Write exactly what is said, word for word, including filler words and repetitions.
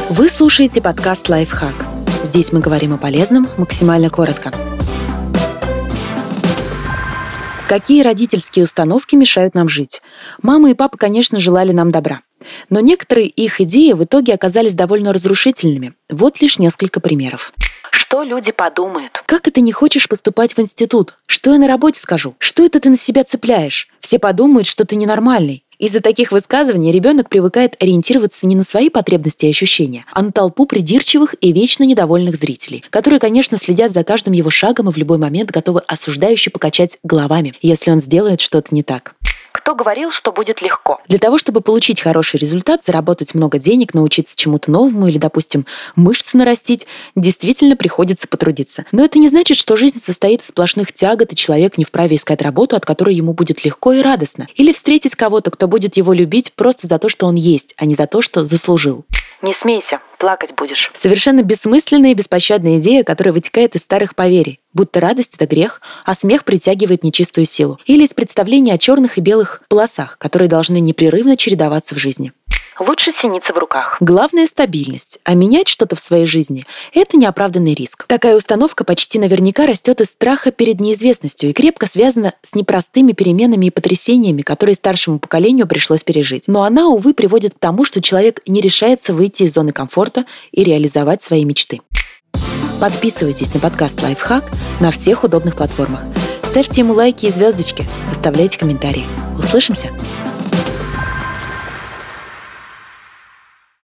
Вы слушаете подкаст «Лайфхак». Здесь мы говорим о полезном максимально коротко. Какие родительские установки мешают нам жить? Мама и папа, конечно, желали нам добра. Но некоторые их идеи в итоге оказались довольно разрушительными. Вот лишь несколько примеров. Что люди подумают? Как это не хочешь поступать в институт? Что я на работе скажу? Что это ты на себя цепляешь? Все подумают, что ты ненормальный. Из-за таких высказываний ребенок привыкает ориентироваться не на свои потребности и ощущения, а на толпу придирчивых и вечно недовольных зрителей, которые, конечно, следят за каждым его шагом и в любой момент готовы осуждающе покачать головами, если он сделает что-то не так. Кто говорил, что будет легко? Для того, чтобы получить хороший результат, заработать много денег, научиться чему-то новому или, допустим, мышцы нарастить, действительно приходится потрудиться. Но это не значит, что жизнь состоит из сплошных тягот, и человек не вправе искать работу, от которой ему будет легко и радостно. Или встретить кого-то, кто будет его любить просто за то, что он есть, а не за то, что заслужил. Не смейся, плакать будешь. Совершенно бессмысленная и беспощадная идея, которая вытекает из старых поверий. Будто радость — это грех, а смех притягивает нечистую силу. Или из представления о черных и белых полосах, которые должны непрерывно чередоваться в жизни. Лучше синица в руках. Главное — стабильность, а менять что-то в своей жизни — это неоправданный риск. Такая установка почти наверняка растет из страха перед неизвестностью и крепко связана с непростыми переменами и потрясениями, которые старшему поколению пришлось пережить. Но она, увы, приводит к тому, что человек не решается выйти из зоны комфорта и реализовать свои мечты. Подписывайтесь на подкаст «Лайфхак» на всех удобных платформах. Ставьте ему лайки и звездочки, оставляйте комментарии. Услышимся!